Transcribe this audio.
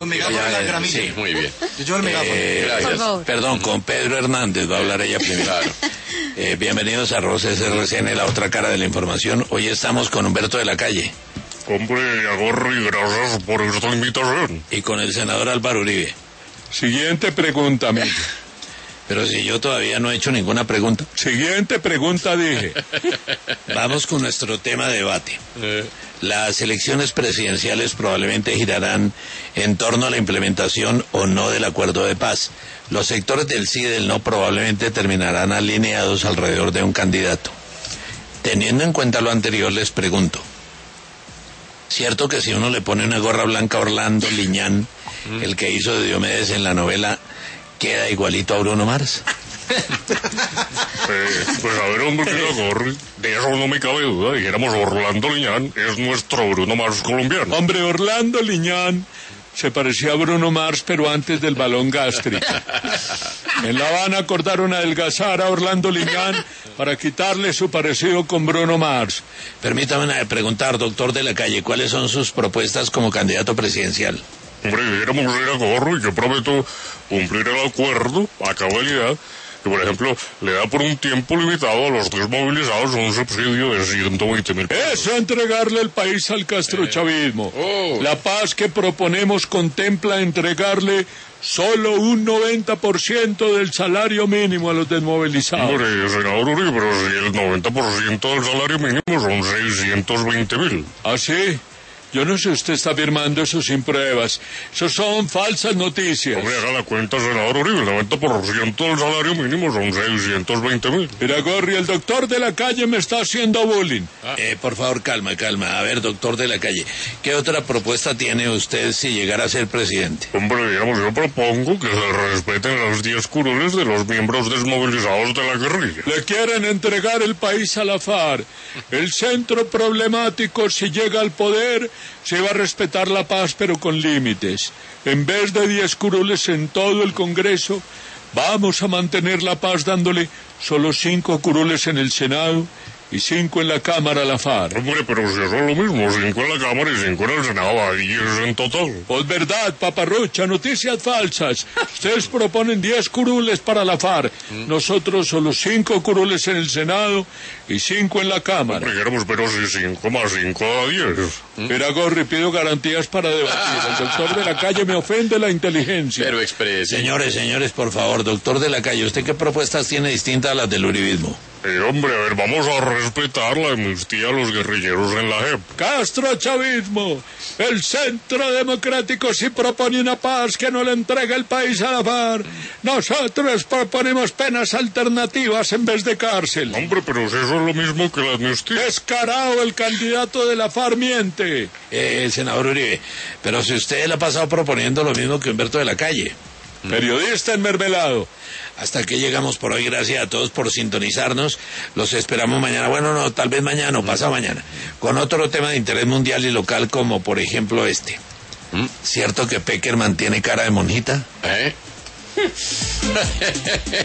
Con megáfono en la gramilla. Sí, muy bien. Yo llevo el megáfono. Gracias. Por favor. Perdón, con Pedro Hernández va a hablar ella primero. Claro. Bienvenidos a Roces RCN, la otra cara de la información. Hoy estamos con Humberto de la Calle. Hombre, Agorri, gracias por esta invitación. Y con el senador Álvaro Uribe. Siguiente pregunta, amigo. Pero si yo todavía no he hecho ninguna pregunta. Siguiente pregunta, dije. Vamos con nuestro tema de debate. Las elecciones presidenciales probablemente girarán en torno a la implementación o no del acuerdo de paz. Los sectores del sí y del no probablemente terminarán alineados alrededor de un candidato. Teniendo en cuenta lo anterior, les pregunto, ¿cierto que si uno le pone una gorra blanca a Orlando Liñán, el que hizo de Diomedes en la novela, queda igualito a Bruno Mars? Pues a ver, hombre, que Agorri, de eso no me cabe duda. Dijéramos, Orlando Liñán es nuestro Bruno Mars colombiano. Hombre, Orlando Liñán se parecía a Bruno Mars, pero antes del balón gástrico. En La Habana acordaron adelgazar a Orlando Liñán para quitarle su parecido con Bruno Mars. Permítame preguntar, doctor de la Calle, ¿cuáles son sus propuestas como candidato presidencial? Hombre, dijéramos, Agorri, yo prometo cumplir el acuerdo a cabalidad, que por ejemplo le da por un tiempo limitado a los desmovilizados un subsidio de 120.000 pesos. Eso, entregarle el país al castrochavismo. La paz que proponemos contempla entregarle solo un 90% del salario mínimo a los desmovilizados. Hombre, senador Uribe, pero si el 90% del salario mínimo son 620.000. ¿Ah, sí? Yo no sé, usted está afirmando eso sin pruebas. Eso son falsas noticias. Hombre, haga la cuenta, senador Uribe, el 90% del salario mínimo son 620.000. Mira, Gorri, el doctor de la Calle me está haciendo bullying. Por favor, calma. A ver, doctor de la Calle, ¿qué otra propuesta tiene usted si llegara a ser presidente? Hombre, digamos, yo propongo que se respeten las 10 curules de los miembros desmovilizados de la guerrilla. Le quieren entregar el país a la FARC. El centro problemático, si llega al poder, se va a respetar la paz, pero con límites. En vez de 10 curules en todo el Congreso, vamos a mantener la paz dándole solo 5 curules en el Senado y 5 en la Cámara a la FARC. Hombre, pero si eso es lo mismo, 5 en la Cámara y 5 en el Senado, a 10 en total. Pues verdad, paparrucha, noticias falsas. Ustedes proponen 10 curules para la FARC. Nosotros solo 5 curules en el Senado y 5 en la Cámara. Hombre, pero si 5 más 5 da 10. Mira, Gorri, pido garantías para debatir. El doctor de la Calle me ofende la inteligencia. Pero exprese. Señores, por favor, doctor de la Calle, ¿usted qué propuestas tiene distintas a las del uribismo? Hombre, a ver, vamos a respetar la amnistía a los guerrilleros en la JEP. Castrochavismo. El Centro Democrático sí propone una paz que no le entregue el país a la FARC. Nosotros proponemos penas alternativas en vez de cárcel. Hombre, pero si eso es lo mismo que la amnistía. Descarado, el candidato de la FARC miente. Senador Uribe, pero si usted le ha pasado proponiendo lo mismo que Humberto de la Calle. Periodista enmermelado. Hasta aquí llegamos por hoy. Gracias a todos por sintonizarnos. Los esperamos mañana. Bueno, no, tal vez mañana o pasado mañana. Con otro tema de interés mundial y local, como por ejemplo este. ¿Cierto que Peckerman tiene cara de monjita?